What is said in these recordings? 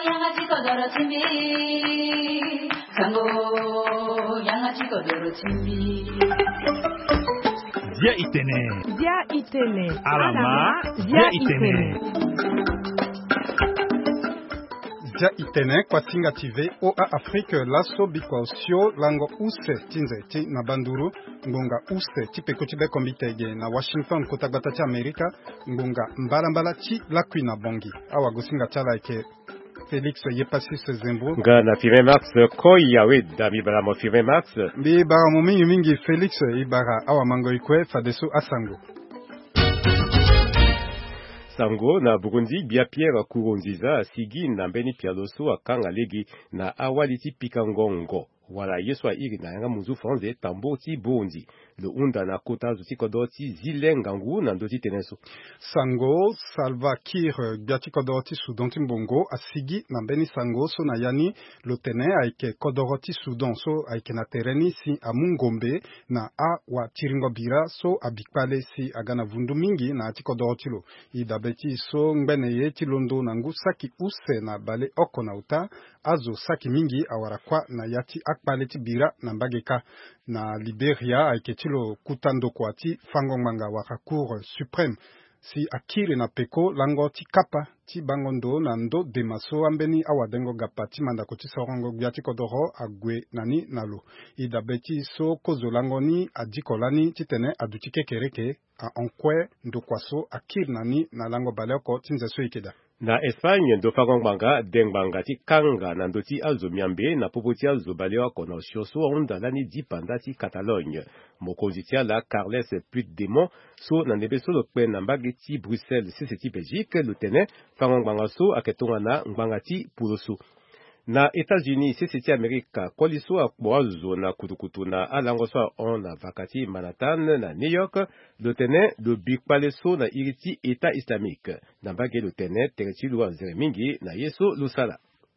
양아치 거더러 침비 상고 양아치 거더러 침비 Zia Itene. Zia Itene. Alama. Zia Itene. Zia Itene kwa tinga tive oa Afrique laso bikwa osio lango use tinze ti na banduru ngonga use tipeko tibe kombitege na Washington kotagbata ti Amerika ngonga mbala ti lakwi na bongi awa gosinga chala ike Félix Yepasis Zembo Gana Firme Max koya weda bibara mo Firme Max bibara mo mingi Félix ibara awa mango ikwe fadeso asango Sango na Burundi bia Pierre Kurunziza sigi na mbeni pialoso akanga legi na awaliti pikangongo wala yeswa iri na yanga muzu franze tambo ti Burundi le unda na kota zuti kodoti zilengangu na ndoti teneso Sango Salva Kiir biati kodoti Sudan timbongo asigi na mbeni Sango so na yani lotene aike kodoroti Sudan so aike na tereni si amungombe na a wa tiringo bira so abikpale si agana vundu mingi na ati kodoroti lo idabeti so ngbene ye ti londo na ngu saki use na bale oko na uta azo saki mingi awarakwa na yati akpale ti bira na mbageka na Liberia aiketilo kutando kwa ti fangongmanga waka Cour suprême si akiri na peko lango ti kapa ti bangondo na ndo demaso ambeni awadengo gapa ti mandako ti sorongo gbiati kodoro agwe nani nalo idabeti so kozo lango ni adikolani ti tene aduti kekereke a onkwe ndokwaso akiri nani na lango baleko ti nzeso ikeda na Espagne ndo fangongmanga dengbanga ti kanga na ndoti alzo miambe na popoti alzo balewa kono shoso onda lani dipanda ti Catalogne mokonzi ti ala Carles Puigdemont so na nebeso lo kpe na mbage ti Bruxelles sese ti Belgique lo tene fangongmanga so ayeke tongana ngbanga ti puloso na États-Unis sese ti Amerika kuali so akpo alzo na kutukutu na alango so on na vaka ti Manhattan na New York lo tene lo bikpale so na iri ti État islamique na mbage lo tene tere ti lo anzere mingi na ye so lo sala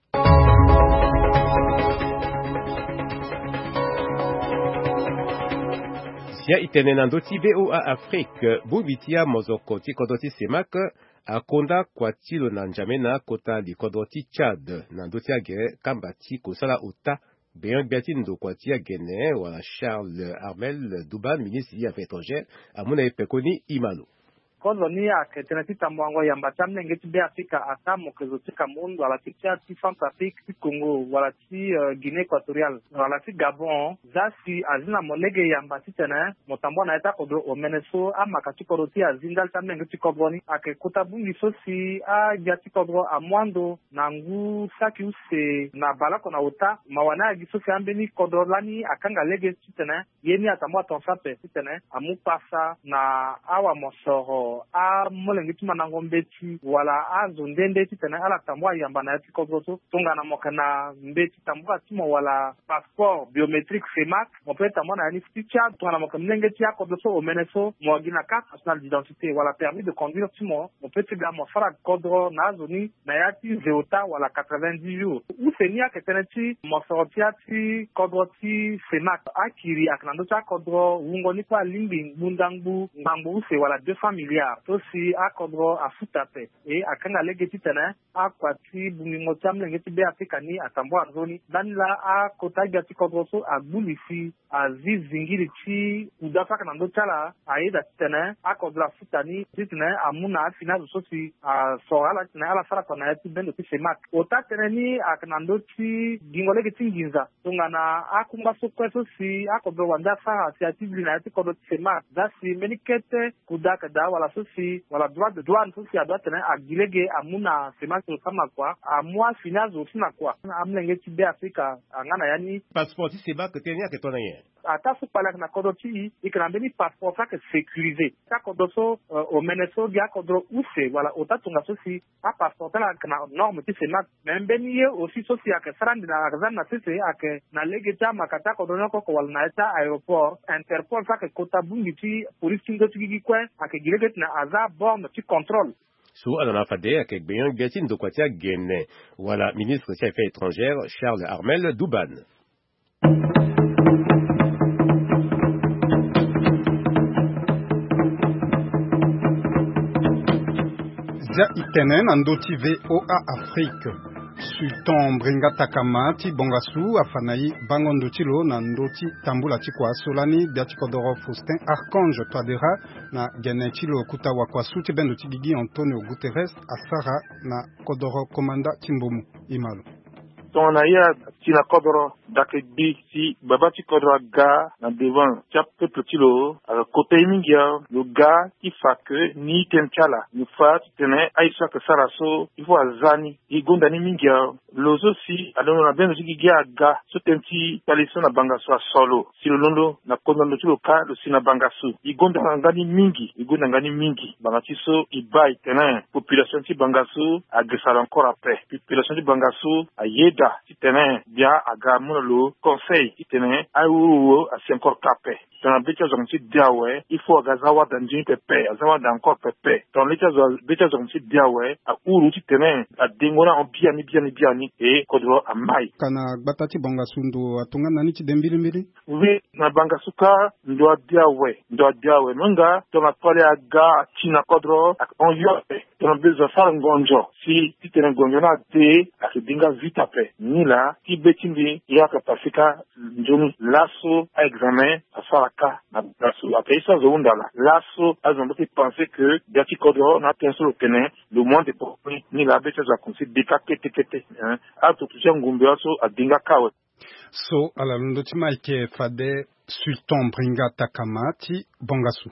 Zia Itene na ndoti VOA Afrique bubi ti amozoko ti kodoti semak akonda kwa tilo na njamena kota li kodoti Tchad na ndoti agere kamba ti kosala uta beyon biati ndo kwa ti agene wala Charles Armel Duban ministre ya affaires étrangères amuna epekoni imalo kozo ni ake tena ti tamwango yamba tamne ngeti be Afrika ata mokezo ti Cameroun wala ti Centrafrique ti Congo wala ti Guinée équatoriale wala ti Gabon zasi azina molege yamba ti tene motambo na eta kodo omeneso amaka ti kodo ti azindal tamne ngeti koboni ake kuta bungi so si a biati kodo amwando na ngu saki use na balako na uta mawana agi so si ambeni kodo lani akanga lege ti tene yeni atambo atonsape ti tene amupasa na awa mosoro a molengiti manango mbeti wala a zondende ti tene ala tambua yamba na ti kodroso tonga na mokana mbeti tambua timo wala passeport biométrique FEMAC mo pe tambua na ni ficha tonga na mokana mlengeti ya kodroso omeneso mo gina carte nationale d'identité wala permis de conduire timo mo pe tiga mo fara kodro na zoni na ya ti zeota wala 90 jours ou senia ke tene ti mo sortia ti kodro ti FEMAC akiri aknando cha kodro wungo ni kwa limbi mbundangbu ngambu use wala 200 milliards to si akodro afutape akanga legeti tene akwati bumingo tamle ngeti be Afrika ni atambo azoni danila akotagi ati kodro so agbulisi azizingiri ti udafa kana ndo chala aida tene akodro afutani tene amuna afina so si soala tene ala fara kona yati bendo ti semak ota tene ni akanando ti gingo legeti nginza tungana akumba so kweso si akodro wanda fara si ati blina yati kodro ti semak dasi menikete kudaka da wala sosi wala droit de douane sosi adwa tene agilege amuna semaki kama kwa amwa finazo sina kwa amlenge ti be Afrika angana yani passeport ti seba ke tenia ke tona ye ata su pala na kodoti ikrambe ni passeport ka sécurisé ka kodoso omeneso dia kodro use wala otatunga sosi a passeport la kana norme ti semak membe ni ye aussi sosi ake sarandi na akazan na sese ake na lege ta makata kodro ko wala na eta aéroport Interpol ka ke kota bungi ti police tingo ti kwe ake gilege na aza borne ti contrôle so alana fade ake beyon biati ndo kwa ti agene wala ministre des affaires étrangères Charles Armel Duban Zia Itene na ndoti VOA Afrique Sultan Bringa Takama ti bongasu afanai bangondo tilo na ndoti tambula tikwa solani biati kodoro Faustin Archange Twadera na gene tilo kutawa kwa suti bendo tigigi Antonio Guterres asara na kodoro komanda Timbomu Imalo. Tonaya tina kodoro dakebi si babati kodoro ga na devant chape petilo kote mingia le ga qui fa que ni tenchala ni fa tene aisha que saraso il faut azani igonda ni mingia lozo si alona beno sigiga ga so tenti paliso na bangaso solo si londo na kondo tilo ka lo sina bangaso igonda ngani mingi bangati so ibai tene population ti bangaso agresala encore après population ti bangaso ayeda ti tene bien aga le conseil qui tenait à ou à encore capé dans la bêtise on diawe il faut agazawa dans une pepe azawa dans encore pepe dans les bêtise on diawe à ou qui tenait à dingona en bien et kodro à mai kana batati bangasundu atunga nani ti dembili oui na bangasuka ndo diawe nonga to apale aga china kodro on yope dans besoin faire ngonjo si ti tenait ngonjo na te a dinga vite après ni là ti betindi ya kapafika njoni lasso à examen à saraka na lasso après ça zondala lasso a zombo qui penser que biati kodro na tenso tene le moins de problème ni la bêtise à considérer décakete hein a tout ngumbe aso a dinga kawe so ala lundo ti maike fade Sultan Bringa Takama ti bongasu.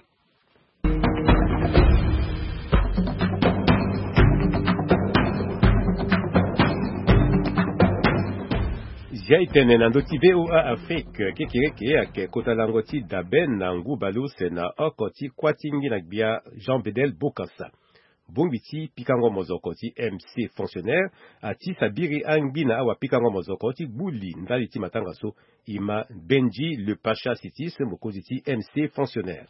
Jaitene na ndoti VOA Afrique kekireke ake kotalangoti daben na ngubalu sena okoti kwatingi na bia Jean Bedel Bokassa. Bongiti pikango mozokoti MC fonctionnaire ati sabiri angbina awa pikango mozokoti buli ndali ti matangaso ima Benji le Pacha Sitis mokoziti MC fonctionnaire.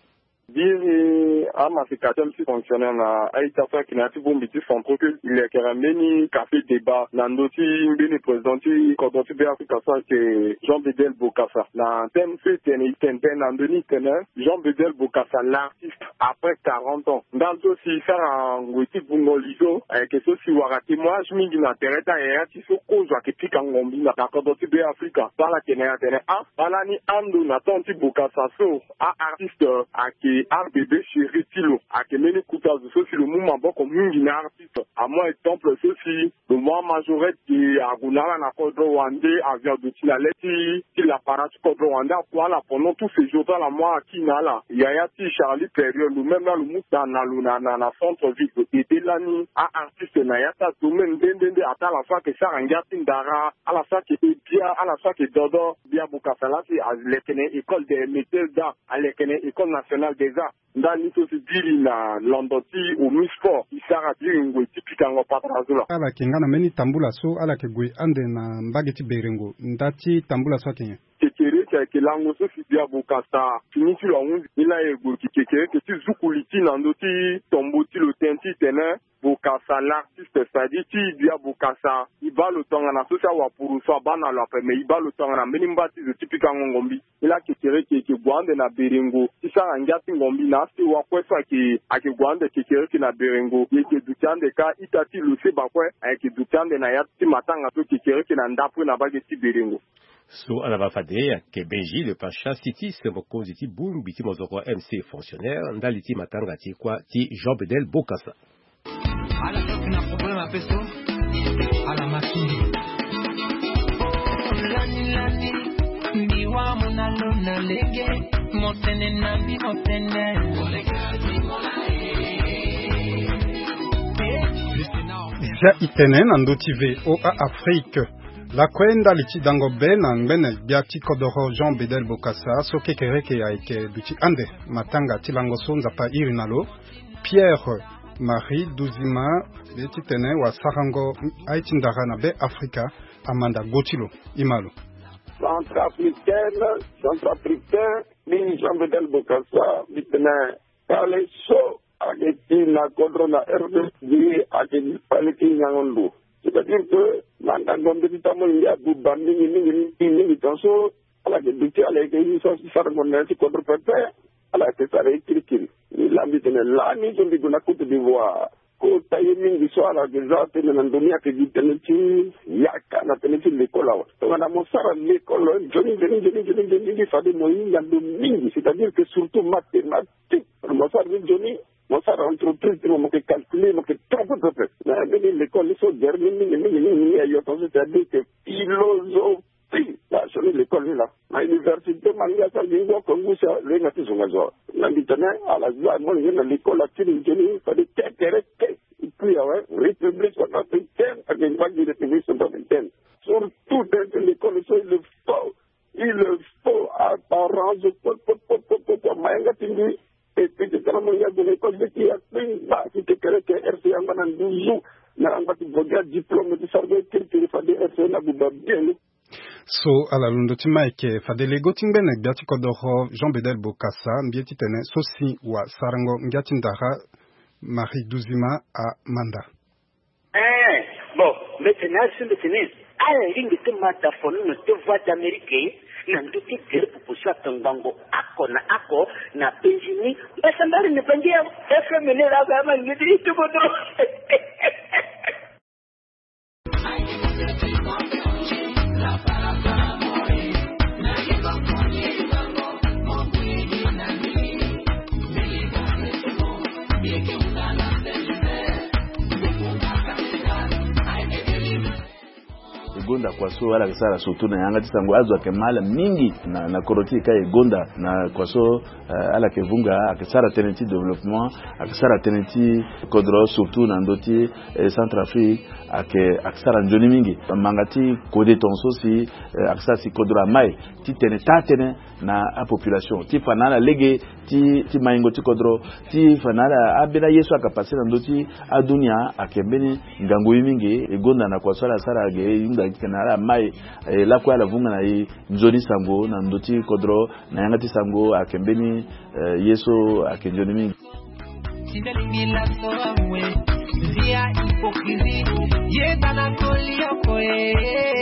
Biri ama fikatem si fonctionnaire na aita fa kinati bombiti centre que il y a meni café débat na ndoti mbini présidenti kodoti be Afrika sa que Jean Bedel Bokassa na thème fait tene na ndoni tene Jean Bedel Bokassa l'artiste après 40 ans dans aussi faire un ngoti bungolizo que so si warati moi je mingi na tereta ya ti so kozwa ke pika ngombi na kodoti be Afrika bala tene a bala ni ando na tonti Bokassa so a artiste aki RBB chéri tilo akemeni kutazo sosi le mouvement boko mingi na artiste à moi exemple sosi le mois majorette qui agunala na kodro wande avion de tilaleti qui l'apparat kodro wande quoi là pendant tous ces jours là moi qui nala yaya ti Charlie période le même là le mouta na luna na centre ville et lani a artiste na yata domaine dende ata la fois que ça ngati ndara à la fois que bien à la fois que dodo bien Bokassa là c'est à l'école école des métiers d'art à l'école école nationale des arts ndani to si diri na londoti au misport isara diri ngwe tipika ngo patrazula ala kengana meni tambula so ala ke gwe ande na mbageti berengo ndati tambula so kenya kekere ke lango so si dia Bokassa finiti lo ngi ila ego kekere ke ti zukuliti na ndoti tomboti lo tenti tene Bokassa l'artiste sadi ti dia Bokassa iba lo tonga na so sa wa puru so bana lo pe me iba lo tonga na meni mbati zo tipika ngombi ila kekere ke gwande na berengo isara ngati ngombi na si wa kwesa ki akigwande kekere ki na berengo yeke dutande ka itati lo se bakwe ake dutande na yati matanga to kekere ki na ndapu na bageti berengo. So alaba fade ke Benji le Pacha Sitis mokoziti bumbiti mozoko MC fonctionnaire ndaliti matanga ti kwa ti Jean Bedel Bokassa. Ala na problème a peso ala makini lani ndiwa mona lona lege motene na bi motene Ja itene na ndoti VOA Afrique la kwenda liti dango be na ngene biati kodoro Jean Bedel Bokassa so kekereke ya ike duti ande matanga tilango sonza pa irinalo Pierre Marie Duzima liti tene wa sarango aitindara na be Afrika Amanda Gotilo Imalo Centrafricain ni Jean Bedel Bokassa bitene pale so ageti na kodro na RDC ageti pale ki nyangondo. C'est-à-dire que l'engagement de l'État il y a du banding ni tanso ala ke duti ala ke ni so sargonne ci contre pepe ala ke sare kirkir ni lambi tene la ni so diguna Côte d'Ivoire ko tayimingi swala deja tena na ndomia ke diteneti yaka na teneti l'école wa to na mosara l'école joni fade moyinga ndomingi, c'est-à-dire que surtout mathématiques mosara joni mosara entreprise mo ke calculer mo ke trop na l'école ils sont dernier ni ayo, c'est-à-dire que philosophie là sur l'école là à l'université manga ça lingo kongusa lenga tizungazo na bitana ala zwa mo na l'école à Tini fade terre puis ouais république on a fait à une vague de république sont en interne surtout dans l'école il faut apparence pour manga tingi et puis quand on y a de l'école qui a pas qui te crée que RC en banane 12 jours na ngati boga diplôme de service qu'il faut de RC na buba bien. So ala lundo timaike fadele gotingben biati kodoro Jean Bedel Bokassa mbieti tene sosi wa sarango ngati ndara Marie Douzima à Manda. Bon, maintenant sur le tennis à la ligne de mataphone ne te voit d'Amérique na nduti kere pupusa tangango ako na penjini basa mbali ne pangia FM ne la kama ngidi tukodo. Gonda kwaso wala kisara sutuna yanga tisango azwa kemala mingi na koroti kai gonda na kwaso ala kevunga akisara tenenti development akisara tenenti kodro surtout na ndoti Centrafrique akisara njoni mingi mangati kode tonso si akisara si kodro mai ti tene na a population ti fanala lege ti maingo ti kodro ti fanala abela yesu akapasi na ndoti adunia akembeni ngangu mingi gonda na kwaso ala sara ge inga kanara mai la kwa la vunga na njoni sango na ndoti kodro na yangati sango akembeni yeso akenjoni mingi Sinelingila sowe via hipocrisie yebana kolia koe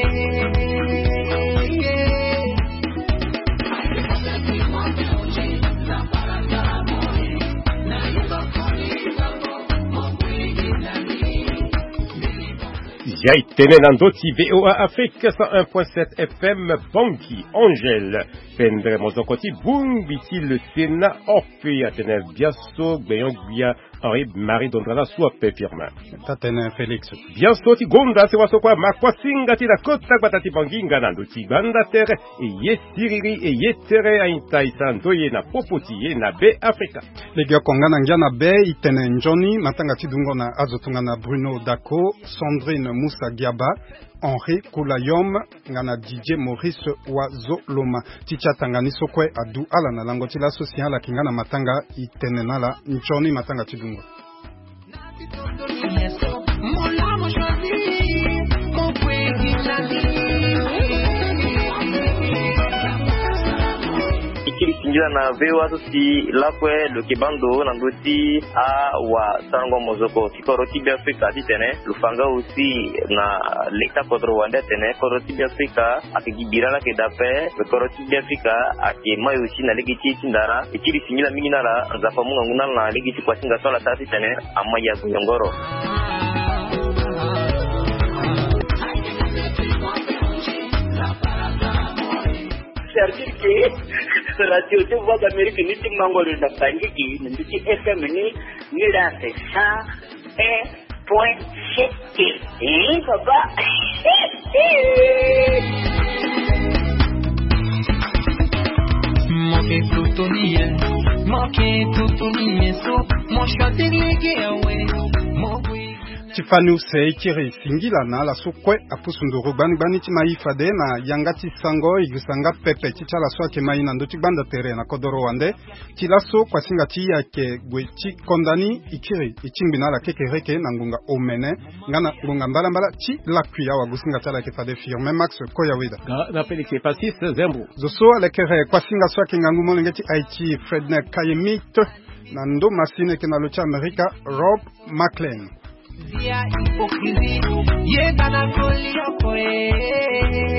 Yaitene Nandoti VOA Afrique 101.7 FM Banki Angel Pendre Mozokoti Bung Biti le Sénat Orphe Atene Biaso Gbeyon Guya Henri Marie Dondrala soit Firmin Tatene Félix Biaso ti Gonda se wasokwa Makwasinga ti la Kota Batati Banginga Nandoti Ganda Terre et Yesiriri et Yetere Aintaisa Ndoye na Popoti na Be Africa Legio Kongana Ngiana Be Itene Njoni Matanga Tidungo na Azotungana Bruno Dako Sandrine Moussa Giaba, Henri Koulayom, ngana DJ Maurice Wazoloma, Ticha Tangani Sokwe Adu Ala na langoti la social la kingana matanga itenenala nchoni matanga tidungo. Sinjila na vewa sosi lakwe lokebando na ndoti a wa sarango mozoko tikoroti bi Afrika titene lufanga aussi na leta kodro wanda tene koroti bi Afrika akigibira la kedape koroti bi Afrika akemayo aussi na legiti tindara ikiri sinjila mingi nala nzafa munga nguna na legiti kwa singa sola tati tene amaya gongoro c'est-à-dire que radio de voix d'Amérique ni timango de Bangiki ni FM ni là c'est ça point papa Moke tutonie so mo shate lege awe mo Tifanu Seikiri Singilana la sokwe apusunduru bani timaifade na yangati sango igusanga pepe tichala swake maina ndoti banda tere na kodoro wande tilaso kwa singati yake gwechi kondani ikiri ichimbina la kekereke na ngunga omene ngana ngunga mbala ti lakuya wa gusinga tala ke fade firme Max Koyawida na Felix Pasis Zembo zoso lekere kwa singa swake ngangumo ngeti Haiti Fredner Kayemit na ndo masine ke na locha Amerika Rob McLean via hipocrisie yebana kolia koe